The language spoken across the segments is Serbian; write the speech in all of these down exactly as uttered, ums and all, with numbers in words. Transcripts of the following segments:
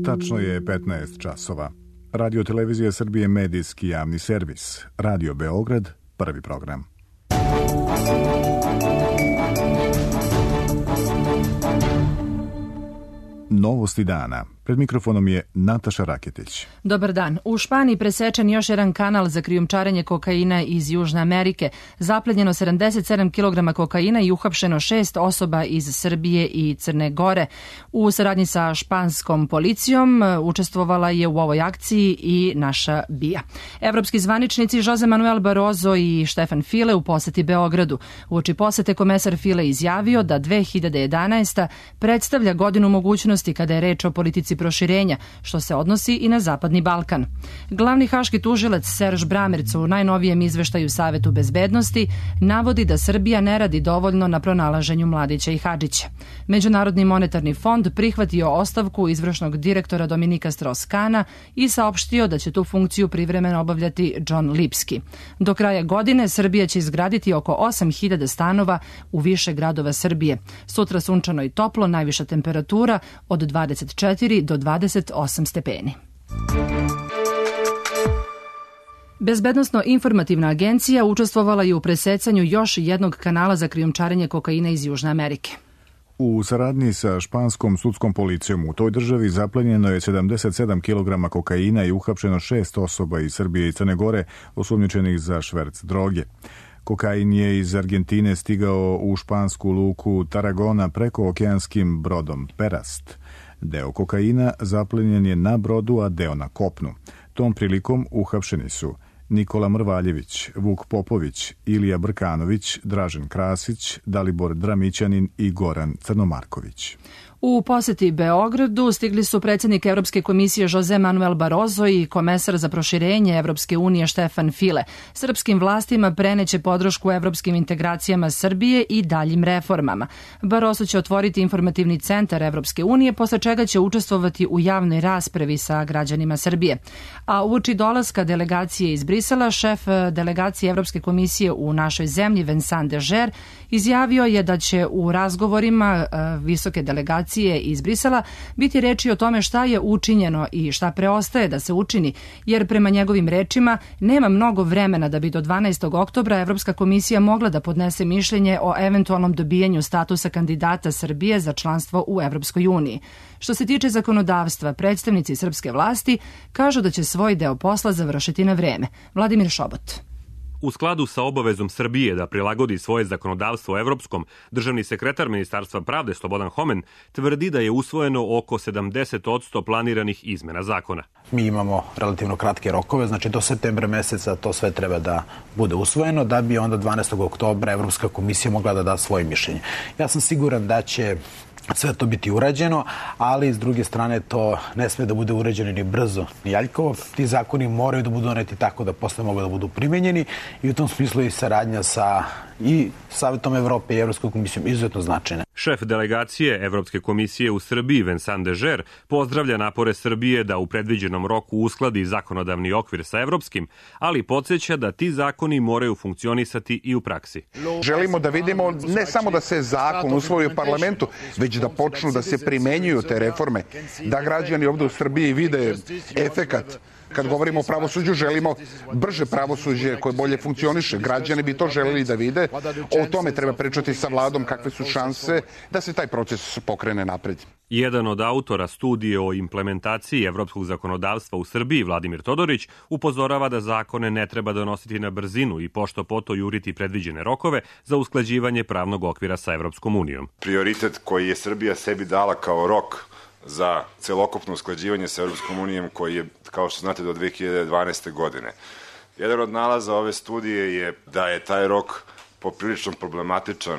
Tačno je petnaest časova. Radio Televizija Srbije medijski javni servis. Radio Beograd, prvi program. Novosti dana. Pred mikrofonom je Nataša Raketić. Dobar dan. U Španiji presečen još jedan kanal za krijumčarenje kokaina iz Južne Amerike. Zaplenjeno sedamdeset sedam kilograma kokaina i uhapšeno šest osoba iz Srbije i Crne Gore. U saradnji sa španskom policijom učestvovala je u ovoj akciji i naša BIA. Evropski zvaničnici Jose Manuel Barroso i Stefan File u poseti Beogradu. Uoči posete komesar File izjavio da dve hiljade jedanaesta. predstavlja godinu mogućnosti kada je reč o politici proširenja, što se odnosi i na Zapadni Balkan. Glavni haški tužilac Serž Bramerc u najnovijem izveštaju Savetu bezbednosti navodi da Srbija ne radi dovoljno na pronalaženju Mladića i Hadžića. Međunarodni monetarni fond prihvatio ostavku izvršnog direktora Dominika Strauss-Kahna i saopštio da će tu funkciju privremeno obavljati John Lipski. Do kraja godine Srbija će izgraditi oko osam hiljada stanova u više gradova Srbije. Sutra sunčano i toplo, najviša temperatura od dvadeset četiri do dvadeset osam stepeni. Bezbednosno-informativna agencija učestvovala je u presecanju još jednog kanala za krijumčarenje kokaina iz Južne Amerike. U saradnji sa španskom sudskom policijom u toj državi zaplenjeno je sedamdeset sedam kilograma kokaina i uhapšeno šest osoba iz Srbije i Crne Gore osumnjičenih za šverc droge. Kokain je iz Argentine stigao u špansku luku Tarragona preko okeanskim brodom Perast. Deo kokaina zaplenjen je na brodu, a deo na kopnu. Tom prilikom uhapšeni su Nikola Mrvaljević, Vuk Popović, Ilija Brkanović, Dražen Krasić, Dalibor Dramićanin i Goran Crnomarković. U poseti Beogradu stigli su predsjednik Evropske komisije Jose Manuel Barroso i komesar za proširenje Evropske unije Stefan File. Srpskim vlastima preneće podršku evropskim integracijama Srbije i daljim reformama. Barroso će otvoriti informativni centar Evropske unije, posle čega će učestvovati u javnoj raspravi sa građanima Srbije. A uoči dolaska delegacije iz Brisela, šef delegacije Evropske komisije u našoj zemlji Vincent Deger izjavio je da će u razgovorima visoke delegacije iz Brisela biti reči o tome šta je učinjeno i šta preostaje da se učini, jer prema njegovim rečima nema mnogo vremena da bi do dvanaestog oktobra Evropska komisija mogla da podnese mišljenje o eventualnom dobijanju statusa kandidata Srbije za članstvo u Evropskoj uniji. Što se tiče zakonodavstva, predstavnici srpske vlasti kažu da će svoj deo posla završiti na vreme. Vladimir Šobot. U skladu sa obavezom Srbije da prilagodi svoje zakonodavstvo evropskom, državni sekretar Ministarstva pravde Slobodan Homen tvrdi da je usvojeno oko sedamdeset posto planiranih izmena zakona. Mi imamo relativno kratke rokove, znači do septembra meseca to sve treba da bude usvojeno, da bi onda dvanaestog oktobra Evropska komisija mogla da da svoje mišljenje. Ja sam siguran da će sve to biti urađeno, ali s druge strane to ne sme da bude urađeno ni brzo ni aljkovo. Ti zakoni moraju da budu doneti tako da posle mogu da budu primenjeni i u tom smislu i saradnja sa i Savetom Evrope i Evropskom komisijom izuzetno značajna. Šef delegacije Evropske komisije u Srbiji Vincent Deger pozdravlja napore Srbije da u predviđenom roku uskladi zakonodavni okvir sa evropskim, ali podsjeća da ti zakoni moraju funkcionisati i u praksi. Želimo da vidimo ne samo da se zakon usvoji u parlamentu, već da počnu da se primenjuju te reforme, da građani ovde u Srbiji vide efekat. Kad govorimo o pravosuđu, želimo brže pravosuđe koje bolje funkcioniše. Građani bi to želeli da vide. O tome treba pričati sa vladom kakve su šanse da se taj proces pokrene napred. Jedan od autora studije o implementaciji evropskog zakonodavstva u Srbiji, Vladimir Todorić, upozorava da zakone ne treba donositi na brzinu i pošto poto juriti predviđene rokove za usklađivanje pravnog okvira sa Evropskom unijom. Prioritet koji je Srbija sebi dala kao rok za celokupno usklađivanje sa Evropskom unijom koji je, kao što znate, do dve hiljade dvanaeste. godine. Jedan od nalaza ove studije je da je taj rok poprilično problematičan,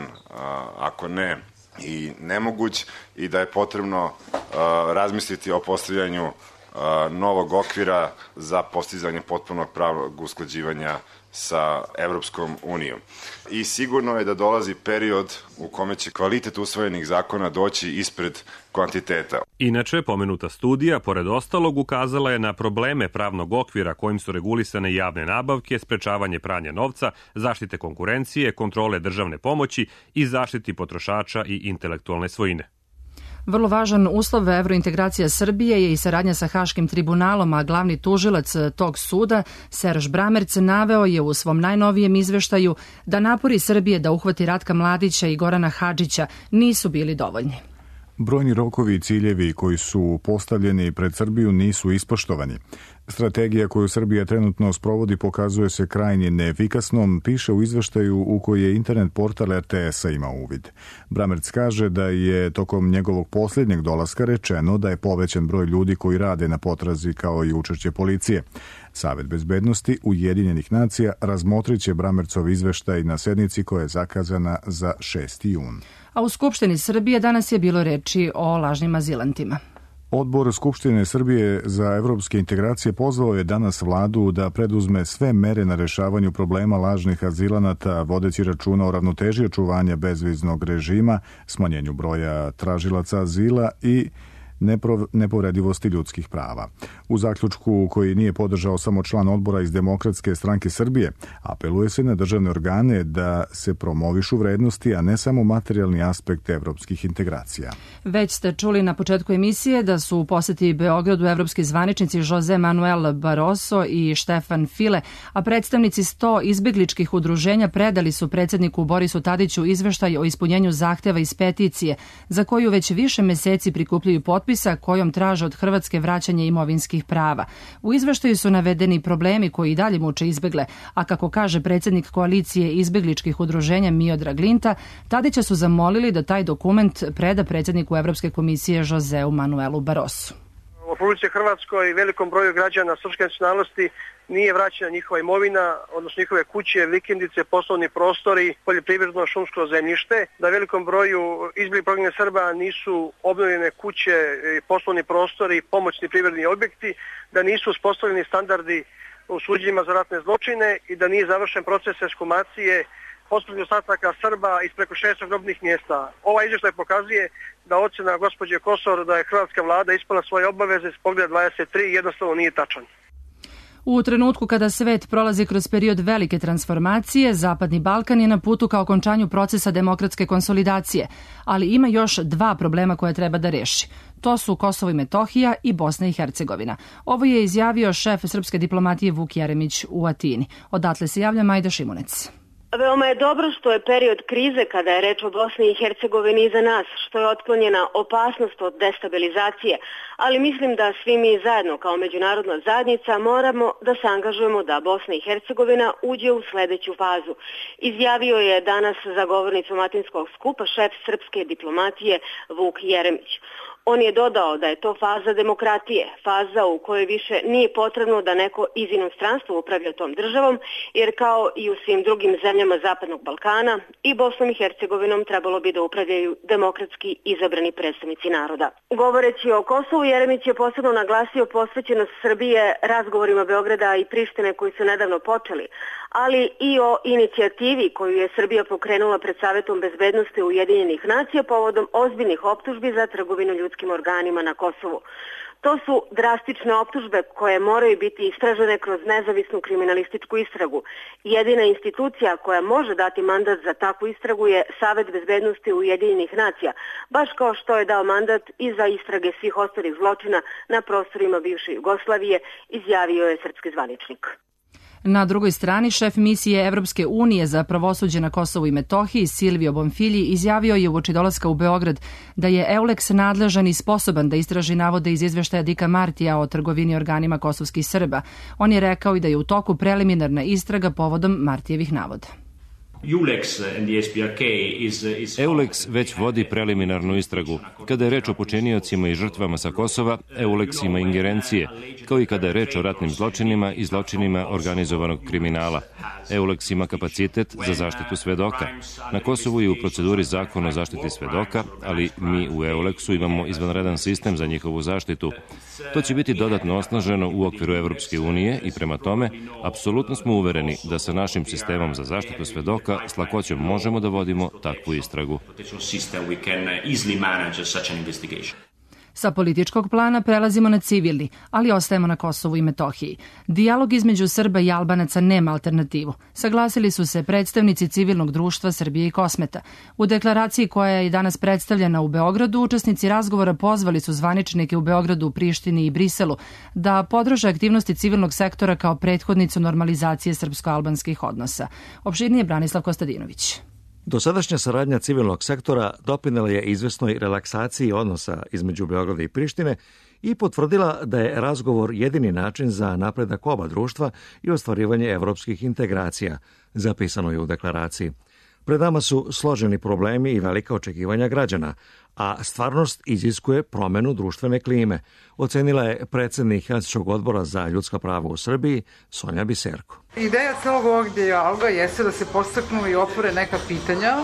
ako ne i nemoguć, i da je potrebno razmisliti o postavljanju novog okvira za postizanje potpunog pravnog usklađivanja sa Evropskom unijom. I sigurno je da dolazi period u kome će kvalitet usvojenih zakona doći ispred kvantiteta. Inače, pomenuta studija, pored ostalog, ukazala je na probleme pravnog okvira kojim su regulisane javne nabavke, sprečavanje pranja novca, zaštite konkurencije, kontrole državne pomoći i zaštiti potrošača i intelektualne svojine. Vrlo važan uslov evrointegracija Srbije je i saradnja sa Haškim tribunalom, a glavni tužilac tog suda, Serž Bramerc, naveo je u svom najnovijem izveštaju da napori Srbije da uhvati Ratka Mladića i Gorana Hadžića nisu bili dovoljni. Brojni rokovi i ciljevi koji su postavljeni pred Srbiju nisu ispoštovani. Strategija koju Srbija trenutno sprovodi pokazuje se krajnje neefikasnom, piše u izveštaju u koji je internet portal er te es-a imao uvid. Bramerc kaže da je tokom njegovog posljednjeg dolaska rečeno da je povećan broj ljudi koji rade na potrazi kao i učešće policije. Savet bezbednosti Ujedinjenih nacija razmotrit će Bramercov izveštaj na sednici koja je zakazana za šesti jun. A u Skupštini Srbije danas je bilo reči o lažnim azilantima. Odbor Skupštine Srbije za evropske integracije pozvao je danas vladu da preduzme sve mere na rešavanju problema lažnih azilanata, vodeći računa o ravnoteži očuvanja bezviznog režima, smanjenju broja tražilaca azila i nepovredivosti ljudskih prava. U zaključku koji nije podržao samo član odbora iz Demokratske stranke Srbije, apeluje se na državne organe da se promovišu vrednosti, a ne samo materijalni aspekt evropskih integracija. Već ste čuli na početku emisije da su u poseti Beogradu evropski zvaničnici Jose Manuel Barroso i Štefan File, a predstavnici sto izbegličkih udruženja predali su predsjedniku Borisu Tadiću izveštaj o ispunjenju zahteva iz peticije, za koju već više meseci prikupljaju potpis kojom traže od Hrvatske vraćanje imovinskih prava. U izveštaju su navedeni problemi koji i dalje muče izbegle, a kako kaže predsjednik koalicije izbegličkih udruženja Miodrag Linta, Tadića su zamolili da taj dokument preda predsjedniku Evropske komisije Joseu Manuelu Barrosu. U Republici Hrvatskoj velikom broju građana srpske nacionalnosti nije vraćena njihova imovina, odnosno njihove kuće, vikendice, poslovni prostori, poljoprivredno šumsko zemljište, da velikom broju izbjeglih prognanih Srba nisu obnovljene kuće, poslovni prostori, pomoćni privredni objekti, da nisu uspostavljeni standardi u suđima za ratne zločine i da nije završen proces ekshumacije posmrtnih ostataka Srba iz preko šesto grobnih mjesta. Ovaj izvještaj pokazuje da ocjena gospođe Kosor da je hrvatska vlada ispunila svoje obaveze iz poglavlja dvadeset tri jednostavno nije tačan. U trenutku kada svet prolazi kroz period velike transformacije, Zapadni Balkan je na putu ka okončanju procesa demokratske konsolidacije, ali ima još dva problema koje treba da reši. To su Kosovo i Metohija i Bosna i Hercegovina. Ovo je izjavio šef srpske diplomatije Vuk Jeremić u Atini. Odatle se javlja Majda Šimunec. Veoma je dobro što je period krize kada je reč o Bosni i Hercegovini iza nas, što je otklonjena opasnost od destabilizacije, ali mislim da svi mi zajedno kao međunarodna zajednica moramo da se angažujemo da Bosna i Hercegovina uđe u sledeću fazu. Izjavio je danas za govornicom Atinskog skupa šef srpske diplomatije Vuk Jeremić. On je dodao da je to faza demokratije, faza u kojoj više nije potrebno da neko iz inostranstva upravlja tom državom, jer kao i u svim drugim zemljama Zapadnog Balkana i Bosnom i Hercegovinom trebalo bi da upravljaju demokratski izabrani predstavnici naroda. Govoreći o Kosovu, Jeremić je posebno naglasio posvećenost Srbije razgovorima Beograda i Prištine koji su nedavno počeli, ali i o inicijativi koju je Srbija pokrenula pred Savetom bezbednosti Ujedinjenih nacija povodom ozbiljnih optužbi za trgovinu ljudskim organima na Kosovu. To su drastične optužbe koje moraju biti istražene kroz nezavisnu kriminalističku istragu. Jedina institucija koja može dati mandat za takvu istragu je Savet bezbednosti Ujedinjenih nacija, baš kao što je dao mandat i za istrage svih ostalih zločina na prostorima bivše Jugoslavije, izjavio je srpski zvaničnik. Na drugoj strani, šef misije Evropske unije za pravosuđe na Kosovu i Metohiji, Silvio Bonfilji, izjavio je uoči dolaska u Beograd da je Euleks nadležan i sposoban da istraži navode iz izveštaja Dika Martija o trgovini organima kosovskih Srba. On je rekao i da je u toku preliminarna istraga povodom Martijevih navoda. Euleks već vodi preliminarnu istragu. Kada je reč o počiniocima i žrtvama sa Kosova, Euleks ima ingerencije, kao i kada je reč o ratnim zločinima i zločinima organizovanog kriminala. Euleks ima kapacitet za zaštitu svedoka. Na Kosovu je u proceduri zakon o zaštiti svedoka, ali mi u Euleksu imamo izvanredan sistem za njihovu zaštitu. To će biti dodatno osnaženo u okviru Evropske unije i prema tome, apsolutno smo uvereni da sa našim sistemom za zaštitu svedoka s lakoćom možemo da vodimo takvu istragu. Sa političkog plana prelazimo na civilni, ali ostajemo na Kosovu i Metohiji. Dijalog između Srba i Albanaca nema alternativu. Saglasili su se predstavnici civilnog društva Srbije i Kosmeta. U deklaraciji koja je danas predstavljena u Beogradu, učesnici razgovora pozvali su zvaničnike u Beogradu, Prištini i Briselu da podrže aktivnosti civilnog sektora kao prethodnicu normalizacije srpsko-albanskih odnosa. Opširnije Branislav Kostadinović. Dosadašnja saradnja civilnog sektora doprinela je izvesnoj relaksaciji odnosa između Beograda i Prištine i potvrdila da je razgovor jedini način za napredak oba društva i ostvarivanje evropskih integracija, zapisano je u deklaraciji. Pred nama su složeni problemi i velika očekivanja građana, a stvarnost iziskuje promenu društvene klime, ocenila je predsednik Helsinškog odbora za ljudska prava u Srbiji, Sonja Biserko. Ideja celog ovog dijaloga jeste da se podstaknu i otvore neka pitanja,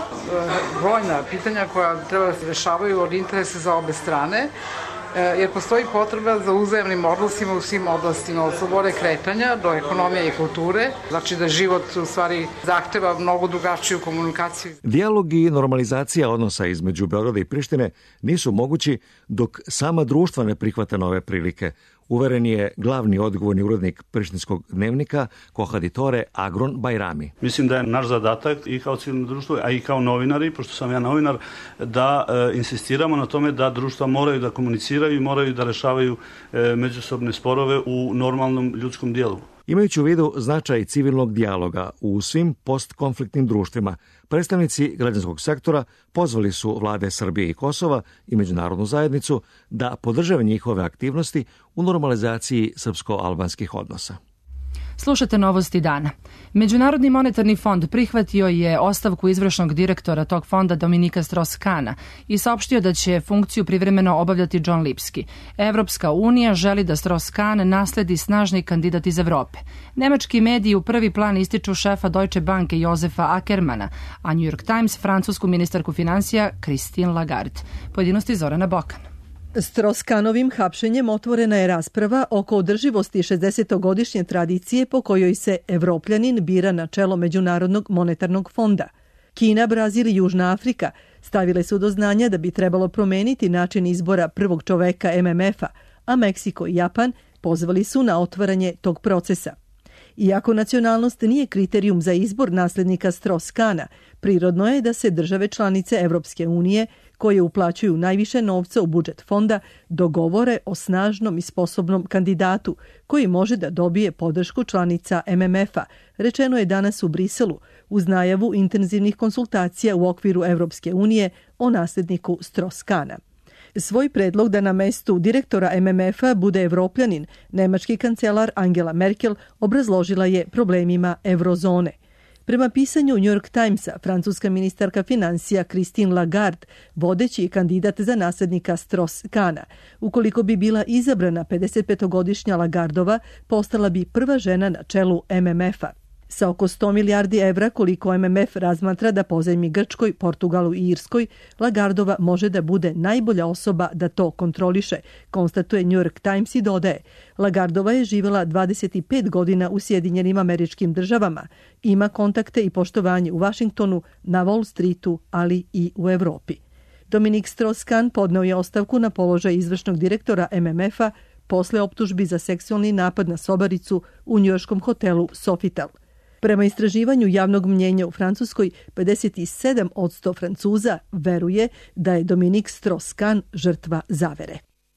brojna pitanja koja treba da se rešavaju od interesa za obe strane, jer postoji potreba za uzajamnim odnosima u svim oblastima, od slobode kretanja do ekonomije i kulture, znači da život u stvari zahteva mnogo drugačiju komunikaciju. Dijalog i normalizacija odnosa između Beograda i Prištine nisu mogući dok sama društva ne prihvate nove prilike, uveren je glavni odgovorni urednik prištinskog dnevnika Kohaditore Agron Bajrami. Mislim da je naš zadatak i kao civilno društvo, a i kao novinari, pošto sam ja novinar, da e, insistiramo na tome da društva moraju da komuniciraju i moraju da rešavaju e, međusobne sporove u normalnom ljudskom dijalogu. Imajući u vidu značaj civilnog dijaloga u svim postkonfliktnim društvima, predstavnici građanskog sektora pozvali su vlade Srbije i Kosova i međunarodnu zajednicu da podrže njihove aktivnosti u normalizaciji srpsko-albanskih odnosa. Slušate novosti dana. Međunarodni monetarni fond prihvatio je ostavku izvršnog direktora tog fonda Dominika Strauss-Kahna i saopštio da će funkciju privremeno obavljati John Lipski. Evropska unija želi da Strauss-Kahn nasledi snažni kandidat iz Evrope. Nemački mediji u prvi plan ističu šefa Deutsche Banke Josefa Ackermana, a New York Times francusku ministarku financija Christine Lagarde. Pojedinosti Zorana Bokan. Strauss-Kahnovim hapšenjem otvorena je rasprava oko održivosti šezdesetogodišnje tradicije po kojoj se Evropljanin bira na čelo Međunarodnog monetarnog fonda. Kina, Brazil i Južna Afrika stavile su do znanja da bi trebalo promeniti način izbora prvog čoveka M M F-a, a Meksiko i Japan pozvali su na otvaranje tog procesa. Iako nacionalnost nije kriterijum za izbor naslednika Strauss-Kahna, prirodno je da se države članice Evropske unije, koje uplaćuju najviše novca u budžet fonda, dogovore o snažnom i sposobnom kandidatu koji može da dobije podršku članica M M F-a, rečeno je danas u Briselu, uz najavu intenzivnih konsultacija u okviru Evropske unije o nasledniku Strauss-Kahna. Svoj predlog da na mestu direktora M M F-a bude Evropljanin, nemački kancelar Angela Merkel obrazložila je problemima eurozone. Prema pisanju New York Timesa, francuska ministarka financija Christine Lagarde, vodeći kandidat za naslednika Strauss-Kahna. Ukoliko bi bila izabrana, pedesetpetogodišnja Lagardova postala bi prva žena na čelu M M F-a. Sa oko sto milijardi evra koliko M M F razmatra da pozajmi Grčkoj, Portugalu i Irskoj, Lagardova može da bude najbolja osoba da to kontroliše, konstatuje New York Times i dodaje. Lagardova je živjela dvadeset pet godina u Sjedinjenim Američkim Državama, ima kontakte i poštovanje u Vašingtonu, na Wall Streetu, ali i u Evropi. Dominik Strauss-Kahn podneo je ostavku na položaj izvršnog direktora M M F-a posle optužbi za seksualni napad na sobaricu u njujorškom hotelu Sofitel. Prema istraživanju javnog mnjenja u Francuskoj, pedeset sedam posto Francuza veruje da je Dominik Strauss-Kahn žrtva zavere.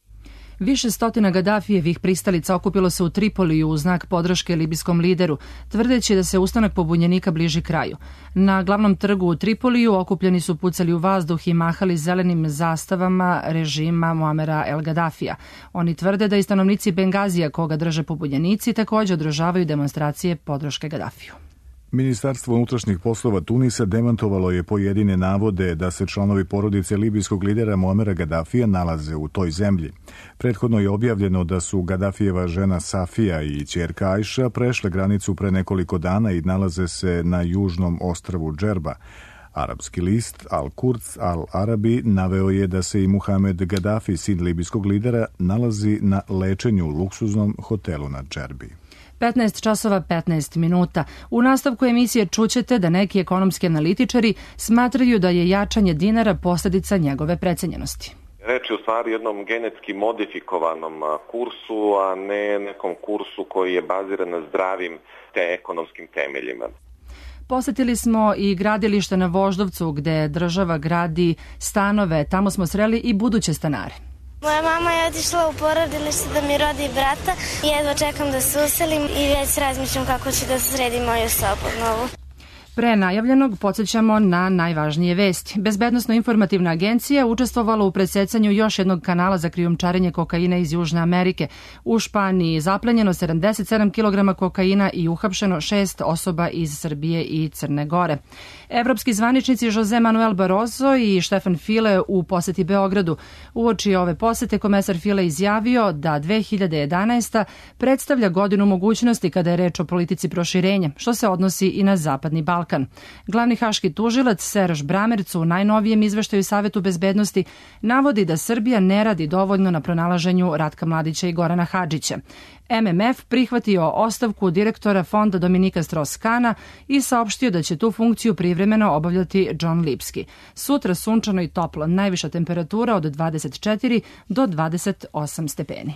Više stotina Gadafijevih pristalica okupilo se u Tripoliju u znak podrške libijskom lideru, tvrdeći da se ustanak pobunjenika bliži kraju. Na glavnom trgu u Tripoliju okupljeni su pucali u vazduh i mahali zelenim zastavama režima Muamera El Gadafija. Oni tvrde da i stanovnici Bengazija, koga drže pobunjenici, također održavaju demonstracije podrške Gadafiju. Ministarstvo unutrašnjih poslova Tunisa demantovalo je pojedine navode da se članovi porodice libijskog lidera Muamera Gadafija nalaze u toj zemlji. Prethodno je objavljeno da su Gadafijeva žena Safija i ćerka Ajša prešle granicu pre nekoliko dana i nalaze se na južnom ostrvu Džerba. Arapski list Al-Quds Al-Arabi naveo je da se i Muhamed Gaddafi, sin libijskog lidera, nalazi na lečenju u luksuznom hotelu na Džerbi. petnaest časova petnaest minuta. U nastavku emisije čućete da neki ekonomski analitičari smatraju da je jačanje dinara posljedica njegove precenjenosti. Reč je u stvari jednom genetski modifikovanom kursu, a ne nekom kursu koji je baziran na zdravim te ekonomskim temeljima. Posetili smo i gradilište na Voždovcu gde država gradi stanove. Tamo smo sreli i buduće stanare. Moja mama je otišla u porodilište da mi rodi brata. Jedva čekam da se uselim i već razmišljam kako ću da sredim moju sobu novu. Pre najavljenog podsjećamo na najvažnije vesti. Bezbednosno-informativna agencija učestvovala u presecanju još jednog kanala za krijumčarenje kokaina iz Južne Amerike. U Španiji zaplenjeno sedamdeset sedam kilograma kokaina i uhapšeno šest osoba iz Srbije i Crne Gore. Evropski zvaničnici Jose Manuel Barroso i Štefan File u poseti Beogradu. Uoči ove posete komesar File izjavio da dve hiljade jedanaesta. predstavlja godinu mogućnosti kada je reč o politici proširenja, što se odnosi i na Zapadni Balkan. Glavni haški tužilac Serž Bramerc u najnovijem izveštaju Savetu bezbednosti navodi da Srbija ne radi dovoljno na pronalaženju Ratka Mladića i Gorana Hadžića. M M F prihvatio ostavku direktora fonda Dominika Strauss-Kahna i saopštio da će tu funkciju privremeno obavljati John Lipski. Sutra sunčano i toplo, najviša temperatura od dvadeset četiri do dvadeset osam stepeni.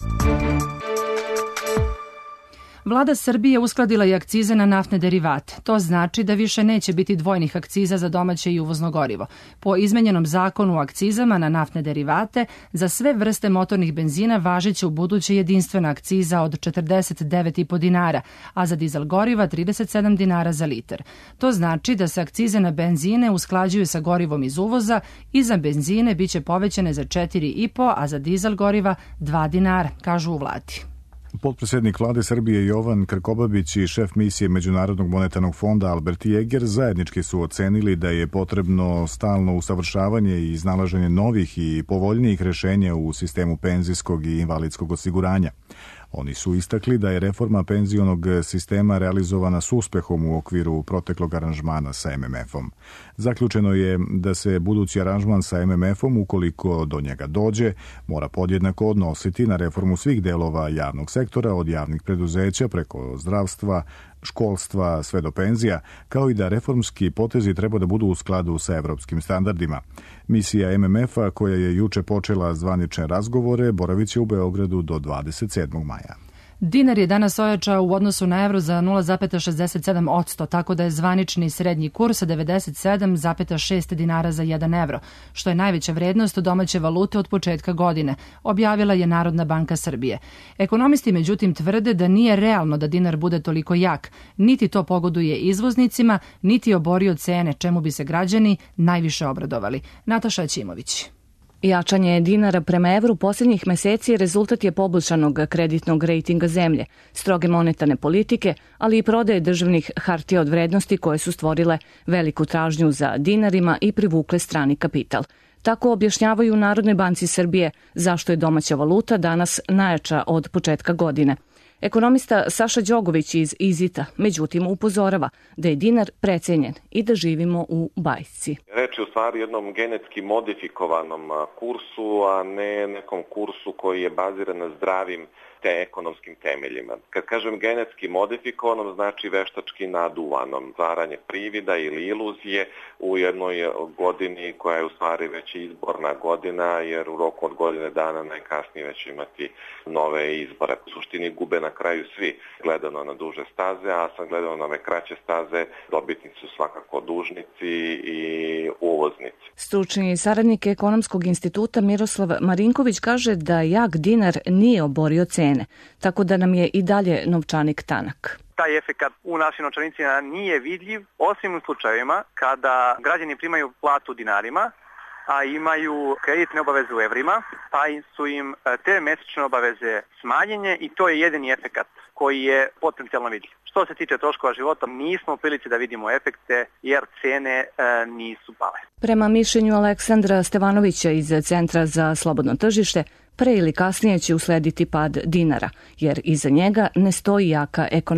Vlada Srbije uskladila je akcize na naftne derivate. To znači da više neće biti dvojnih akciza za domaće i uvozno gorivo. Po izmenjenom zakonu o akcizama na naftne derivate, za sve vrste motornih benzina važiće u buduće jedinstvena akciza od četrdeset devet zarez pet dinara, a za dizel goriva trideset sedam dinara za litar. To znači da se akcize na benzine usklađuju sa gorivom iz uvoza i za benzine biće povećane za četiri zarez pet, a za dizel goriva dva dinara, kažu u vladi. Potpredsjednik vlade Srbije Jovan Krkobabić i šef misije Međunarodnog monetarnog fonda Albert Jeger zajednički su ocenili da je potrebno stalno usavršavanje i iznalaženje novih i povoljnijih rešenja u sistemu penzijskog i invalidskog osiguranja. Oni su istakli da je reforma penzionog sistema realizovana s uspehom u okviru proteklog aranžmana sa M M F-om. Zaključeno je da se budući aranžman sa M M F-om, ukoliko do njega dođe, mora podjednako odnositi na reformu svih delova javnog sektora, od javnih preduzeća preko zdravstva, školstva, sve do penzija, kao i da reformski potezi treba da budu u skladu sa evropskim standardima. Misija M M F-a, koja je juče počela zvanične razgovore, boravit će u Beogradu do dvadeset sedmog maja. Dinar je danas ojačao u odnosu na evro za nula zarez šezdeset sedam posto, tako da je zvanični srednji kurs devedeset sedam zarez šest dinara za jedan evro, što je najveća vrednost domaće valute od početka godine, objavila je Narodna banka Srbije. Ekonomisti međutim tvrde da nije realno da dinar bude toliko jak, niti to pogoduje izvoznicima, niti oborio cene, čemu bi se građani najviše obradovali. Nataša Ćimović. Jačanje dinara prema evru posljednjih meseci rezultat je poboljšanog kreditnog rejtinga zemlje, stroge monetarne politike, ali i prodaje državnih hartija od vrednosti koje su stvorile veliku tražnju za dinarima i privukle strani kapital. Tako objašnjavaju u Narodnoj banci Srbije zašto je domaća valuta danas najjača od početka godine. Ekonomista Saša Đogović iz Izita, međutim, upozorava da je dinar precenjen i da živimo u bajci. Reč je u stvari jednom genetski modifikovanom kursu, a ne nekom kursu koji je baziran na zdravim te ekonomskim temeljima. Kad kažem genetski modifikovan, znači veštački naduvanom, stvaranje privida ili iluzije u jednoj godini koja je u stvari već izborna godina, jer u roku od godine dana najkasnije već imati nove izbore. U suštini gube na kraju svi, gledano na duže staze, a sam gledano na ove kraće staze, dobitnici su svakako dužnici i uvoznici. Stručni saradnik Ekonomskog instituta Miroslav Marinković kaže da jak dinar nije oborio cene, tako da nam je i dalje novčanik tanak. Taj efekat u našim novčanicima nije vidljiv, osim u slučajevima kada građani primaju platu u dinarima, a imaju kreditne obaveze u evrima, pa su im te mesečne obaveze smanjenje i to je jedini efekat koji je potencijalno vidljiv. Što se tiče troškova života, nismo u prilici da vidimo efekte jer cene e, nisu pale. Prema mišljenju Aleksandra Stevanovića iz Centra za slobodno tržište, pre ili kasnije će uslediti pad dinara, jer iza njega ne stoji jaka ekonomija.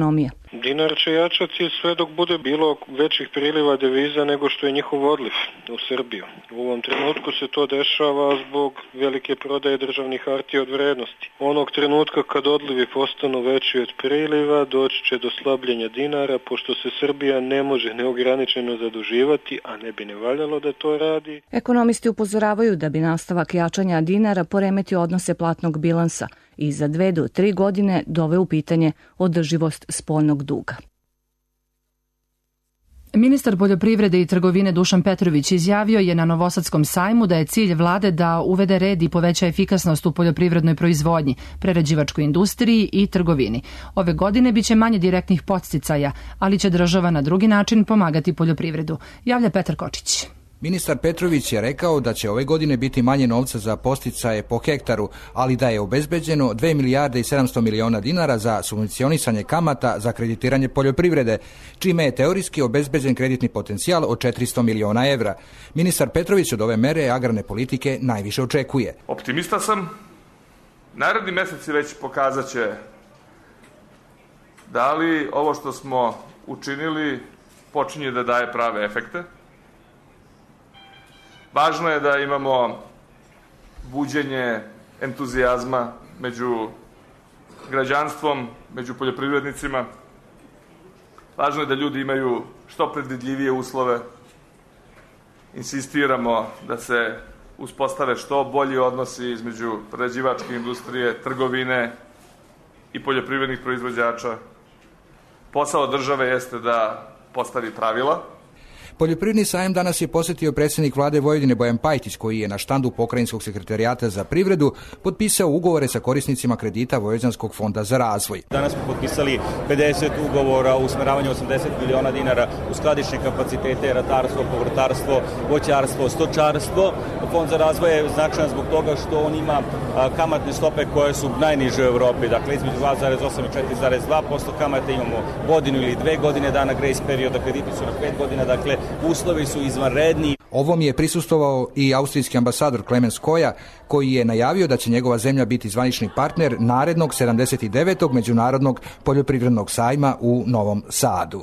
Dinar će jačati sve dok bude bilo većih priliva deviza nego što je njihov odliv u Srbiju. U ovom trenutku se to dešava zbog velike prodaje državnih hartija od vrednosti. Onog trenutka kad odlivi postanu veći od priliva, doći će do slabljenja dinara, pošto se Srbija ne može neograničeno zaduživati, a ne bi ne valjalo da to radi. Ekonomisti upozoravaju da bi nastavak jačanja dinara poremetio odnose platnog bilansa i za dve do tri godine doveo u pitanje održivost spoljnog duga. Ministar poljoprivrede i trgovine Dušan Petrović izjavio je na Novosadskom sajmu da je cilj vlade da uvede red i poveća efikasnost u poljoprivrednoj proizvodnji, prerađivačkoj industriji i trgovini. Ove godine biće manje direktnih podsticaja, ali će država na drugi način pomagati poljoprivredu. Javlja Petar Kočić. Ministar Petrović je rekao da će ove godine biti manje novca za podsticaje po hektaru, ali da je obezbeđeno dve milijarde i sedamsto miliona dinara za subvencionisanje kamata za kreditiranje poljoprivrede, čime je teorijski obezbeđen kreditni potencijal od četiristo miliona evra. Ministar Petrović od ove mere agrarne politike najviše očekuje. Optimista sam. Naredni meseci već pokazat će da li ovo što smo učinili počinje da daje prave efekte. Važno je da imamo buđenje entuzijazma među građanstvom, među poljoprivrednicima. Važno je da ljudi imaju što predvidljivije uslove. Insistiramo da se uspostave što bolji odnosi između prerađivačke industrije, trgovine i poljoprivrednih proizvođača. Posao države jeste da postavi pravila. Poljoprivredni sajam danas je posjetio predsjednik vlade Vojvodine Bojan Pajtić, koji je na štandu Pokrajinskog sekretarijata za privredu potpisao ugovore sa korisnicima kredita Vojvođanskog fonda za razvoj. Danas smo potpisali pedeset ugovora u usmeravanju osamdeset miliona dinara u skladišne kapacitete, ratarstvo, povrtarstvo, voćarstvo, stočarstvo. Fond za razvoj je značajan zbog toga što on ima kamatne stope koje su najniže u Evropi, dakle između dva zarez osam i četiri zarez dva posto kamate, imamo godinu ili dve godine dana grace perioda, krediti su na pet godina, dakle uslovi su izvanredni. Ovom je prisustvovao i austrijski ambasador Clemens Koja, koji je najavio da će njegova zemlja biti zvanični partner narednog sedamdeset devetog Međunarodnog poljoprivrednog sajma u Novom Sadu.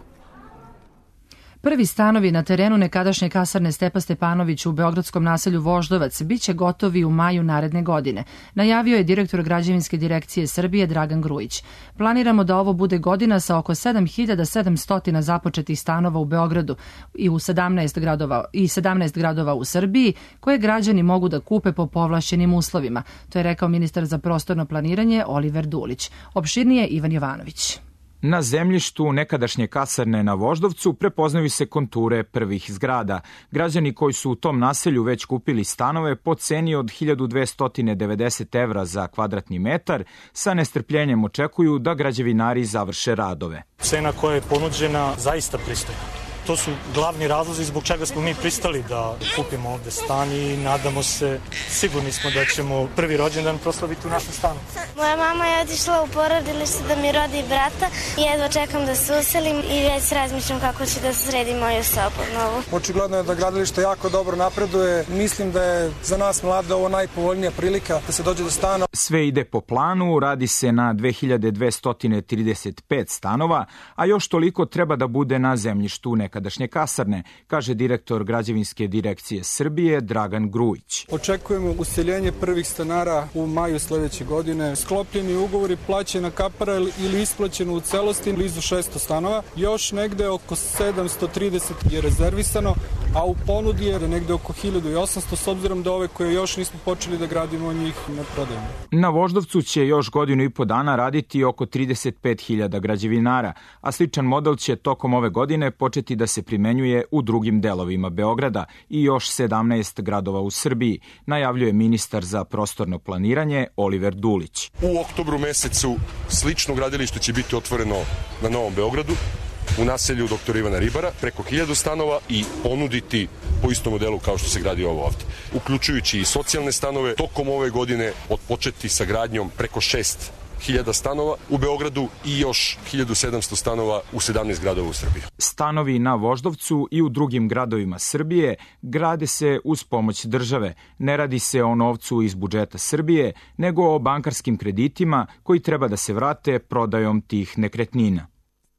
Prvi stanovi na terenu nekadašnje kasarne Stepa Stepanović u beogradskom naselju Voždovac biće gotovi u maju naredne godine, najavio je direktor Građevinske direkcije Srbije Dragan Grujić. Planiramo da ovo bude godina sa oko sedam hiljada sedamsto započetih stanova u Beogradu i u sedamnaest gradova, i sedamnaest gradova u Srbiji, koje građani mogu da kupe po povlašćenim uslovima. To je rekao ministar za prostorno planiranje Oliver Dulić. Opširnije Ivan Jovanović. Na zemljištu nekadašnje kasarne na Voždovcu prepoznaju se konture prvih zgrada. Građani koji su u tom naselju već kupili stanove po ceni od hiljadu dvesta devedeset evra za kvadratni metar, sa nestrpljenjem očekuju da građevinari završe radove. Cena koja je ponuđena zaista pristojna. To su glavni razlozi zbog čega smo mi pristali da kupimo ovde stan i nadamo se, sigurni smo da ćemo prvi rođendan proslaviti u našem stanu. Moja mama je otišla u porodilište da mi rodi brata i jedva čekam da se uselim i već razmišljam kako ću da sredi moju sobu novu. Očigledno je da gradilište jako dobro napreduje. Mislim da je za nas mlade ovo najpovoljnija prilika da se dođe do stana. Sve ide po planu, radi se na dve hiljade dvesta trideset pet stanova, a još toliko treba da bude na zemljištu neka nekadašnje kasarne, kaže direktor Građevinske direkcije Srbije Dragan Grujić. Očekujemo useljenje prvih stanara u maju sledeće godine. Sklopljeni ugovori, plaćena kapara ili isplaćeno u celosti blizu šesto stanova. Još negde oko sedamsto trideset je rezervisano, a u ponudi je negde oko hiljadu osamsto, s obzirom da ove koje još nismo počeli da gradimo, njih ne prodajemo. Na Voždovcu će još godinu i po dana raditi oko trideset pet hiljada građevinara, a sličan model će tokom ove godine početi da se primenjuje u drugim delovima Beograda i još sedamnaest gradova u Srbiji, najavljuje ministar za prostorno planiranje Oliver Dulić. U oktobru mesecu slično gradilište će biti otvoreno na Novom Beogradu, u naselju doktora Ivana Ribara, preko hiljadu stanova i ponuditi po istom modelu kao što se gradi ovo ovde. Uključujući i socijalne stanove, tokom ove godine odpočeti sa gradnjom preko šest hiljada stanova u Beogradu i još hiljadu sedamsto stanova u sedamnaest gradova u Srbiji. Stanovi na Voždovcu i u drugim gradovima Srbije grade se uz pomoć države. Ne radi se o novcu iz budžeta Srbije, nego o bankarskim kreditima koji treba da se vrate prodajom tih nekretnina.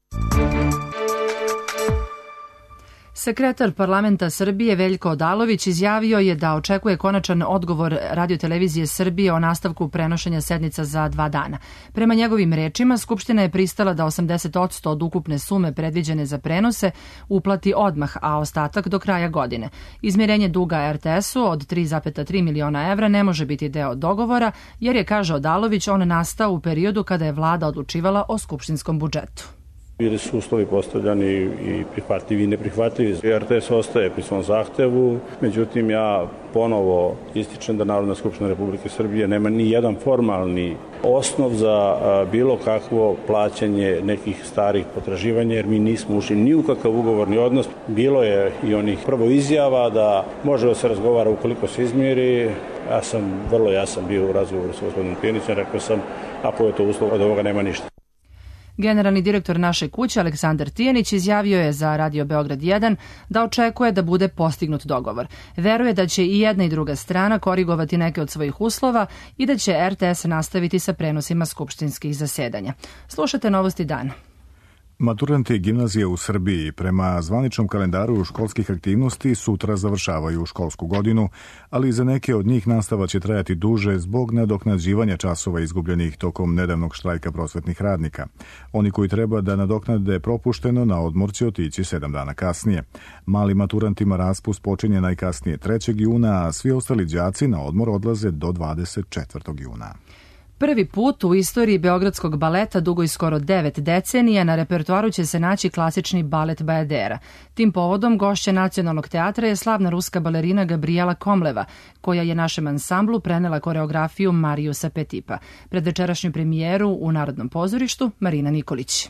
Sekretar parlamenta Srbije Veljko Odalović izjavio je da očekuje konačan odgovor Radio-televizije Srbije o nastavku prenošenja sednica za dva dana. Prema njegovim rečima, Skupština je pristala da osamdeset posto od ukupne sume predviđene za prenose uplati odmah, a ostatak do kraja godine. Izmirenje duga er te esu od tri zarez tri miliona evra ne može biti deo dogovora, jer je, kaže Odalović, on nastao u periodu kada je vlada odlučivala o skupštinskom budžetu. Bili su uslovi postavljani i prihvatljivi i neprihvatljivi. er te es ostaje pri svom zahtevu, međutim ja ponovo ističem da Narodna skupština Republike Srbije nema ni jedan formalni osnov za bilo kakvo plaćanje nekih starih potraživanja, jer mi nismo ušli ni u kakav ugovorni odnos. Bilo je i onih prvo izjava da može da se razgovara ukoliko se izmiri. Ja sam vrlo jasan bio u razgovoru sa gospodinom Tijanićem, rekao sam, ako je to uslov, od ovoga nema ništa. Generalni direktor Naše kuće Aleksandar Tijanić izjavio je za Radio Beograd jedan da očekuje da bude postignut dogovor. Veruje da će i jedna i druga strana korigovati neke od svojih uslova i da će er te es nastaviti sa prenosima skupštinskih zasedanja. Slušajte Novosti dana. Maturanti gimnazije u Srbiji prema zvaničnom kalendaru školskih aktivnosti sutra završavaju školsku godinu, ali za neke od njih nastava će trajati duže zbog nadoknađivanja časova izgubljenih tokom nedavnog štrajka prosvetnih radnika. Oni koji treba da nadoknade propušteno na odmor će otići sedam dana kasnije. Malim maturantima raspust počinje najkasnije trećeg juna, a svi ostali đaci na odmor odlaze do dvadeset četvrtog juna. Prvi put u istoriji beogradskog baleta dugoj skoro devet decenija na repertoaru će se naći klasični balet Bajadera. Tim povodom gošća Nacionalnog teatra je slavna ruska balerina Gabriela Komleva, koja je našem ansamblu prenela koreografiju Mariusa Petipa. Pred večerašnju premijeru u Narodnom pozorištu Marina Nikolić.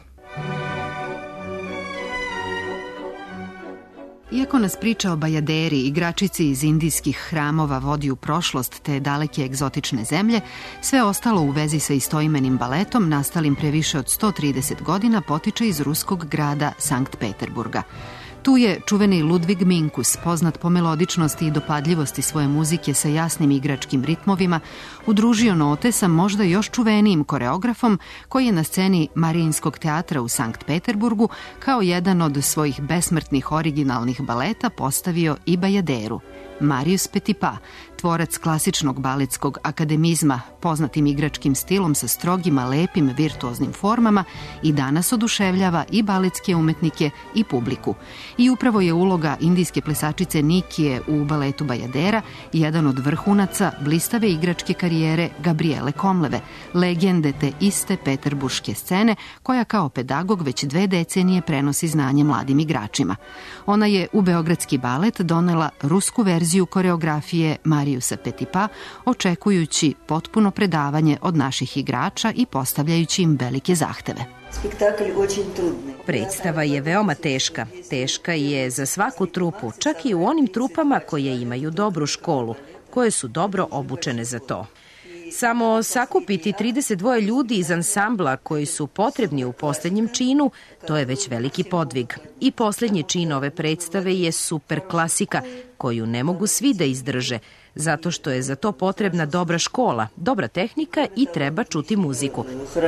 Iako nas priča o Bajaderi, igračici iz indijskih hramova vodi u prošlost te daleke egzotične zemlje, sve ostalo u vezi sa istoimenim baletom, nastalim pre više od sto trideset godina, potiče iz ruskog grada Sankt Peterburga. Tu je čuveni Ludvig Minkus, poznat po melodičnosti i dopadljivosti svoje muzike sa jasnim igračkim ritmovima, udružio note sa možda još čuvenijim koreografom koji je na sceni Marijinskog teatra u Sankt Peterburgu kao jedan od svojih besmrtnih originalnih baleta postavio i Bajaderu. Marius Petipa, tvorac klasičnog baletskog akademizma, poznatim igračkim stilom sa strogim, a lepim, virtuoznim formama, i danas oduševljava i baletske umetnike i publiku. I upravo je uloga indijske plesačice Nikije u baletu Bajadera jedan od vrhunaca blistave igračke karijere Gabriele Komleve, legende te iste peterburške scene, koja kao pedagog već dve decenije prenosi znanje mladim igračima. Ona je u beogradski balet donela rusku verziju koreografije Mariusa Petipa, očekujući potpuno predavanje od naših igrača i postavljajući im velike zahteve. Predstava je veoma teška. Teška je za svaku trupu, čak i u onim trupama koje imaju dobru školu, koje su dobro obučene za to. Samo sakupiti trideset dva ljudi iz ansambla koji su potrebni u posljednjem činu, to je već veliki podvig. I posljednji čin ove predstave je super klasika, koju ne mogu svi da izdrže, zato što je za to potrebna dobra škola, dobra tehnika i treba čuti muziku.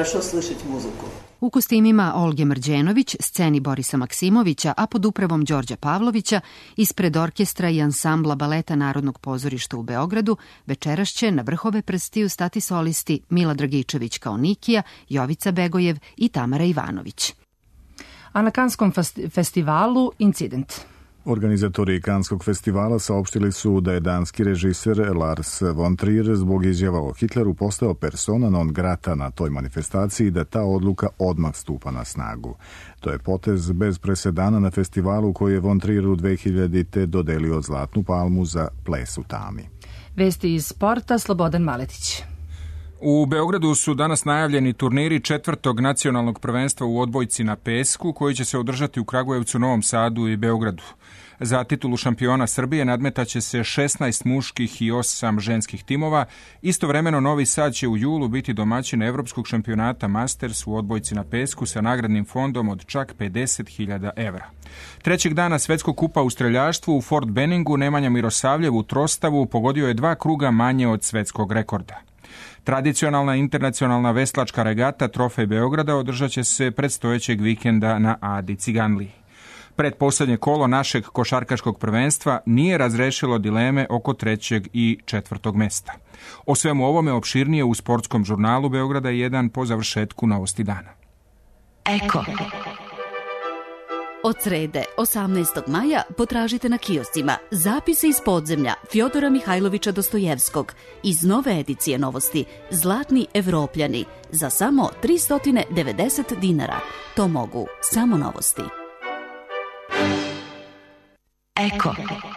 U kostimima Olge Mrđenović, sceni Borisa Maksimovića, a pod upravom Đorđa Pavlovića, ispred orkestra i ansambla baleta Narodnog pozorišta u Beogradu, večeras će na vrhove prstiju stati solisti Mila Dragičević kao Nikija, Jovica Begojev i Tamara Ivanović. A na Kanskom festivalu incident. Organizatori Kanskog festivala saopštili su da je danski režiser Lars von Trier zbog izjava o Hitleru postao persona non grata na toj manifestaciji i da ta odluka odmah stupa na snagu. To je potez bez presedana na festivalu koji je von Trieru dve hiljadite dodelio zlatnu palmu za Ples u tami. Vesti iz sporta, Slobodan Maletić. U Beogradu su danas najavljeni turniri četvrtog nacionalnog prvenstva u odbojci na pesku, koji će se održati u Kragujevcu, Novom Sadu i Beogradu. Za titulu šampiona Srbije nadmetaće se šesnaest muških i osam ženskih timova. Istovremeno Novi Sad će u julu biti domaćin evropskog šampionata Masters u odbojci na pesku sa nagradnim fondom od čak pedeset hiljada evra. Trećeg dana svetskog kupa u streljaštvu u Fort Benningu Nemanja Mirosavljev u Trostavu pogodio je dva kruga manje od svetskog rekorda. Tradicionalna internacionalna veslačka regata Trofej Beograda održat će se predstojećeg vikenda na Adi Ciganliji. Predposlednje kolo našeg košarkaškog prvenstva nije razrešilo dileme oko trećeg i četvrtog mesta. O svemu ovome opširnije u sportskom žurnalu Beograda jedan po završetku Novosti dana. Eko. Od srede, osamnaestog maja, potražite na kioscima Zapise iz podzemlja Fjodora Mihajlovića Dostojevskog iz nove edicije Novosti Zlatni Evropljani za samo tristo devedeset dinara. To mogu samo Novosti. Eko.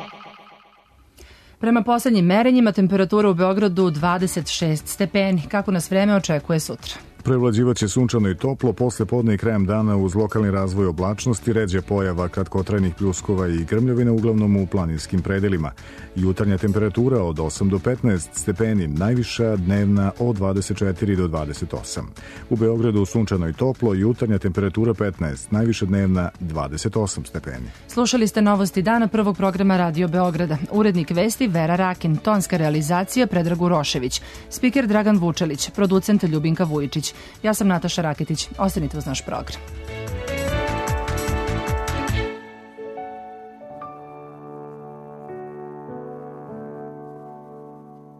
Prema poslednjim merenjima temperatura u Beogradu dvadeset šest stepeni. Kako nas vreme očekuje sutra? Prevlađivaće sunčano i toplo, posle podne i krajem dana uz lokalni razvoj oblačnosti, ređe pojava kratkotrajnih pljuskova i grmljavina uglavnom u planinskim predelima. Jutarnja temperatura od osam do petnaest stepeni, najviša dnevna od dvadeset četiri do dvadeset osam. U Beogradu sunčano i toplo, jutarnja temperatura petnaest, najviša dnevna dvadeset osam stepeni. Slušali ste Novosti dana prvog programa Radio Beograda. Urednik vesti Vera Rakin, tonska realizacija Predrag Urošević, spiker Dragan Vučelić, producent Ljubinka Vujičić. Ja sam Nataša Raketić. Ostanite uz naš program.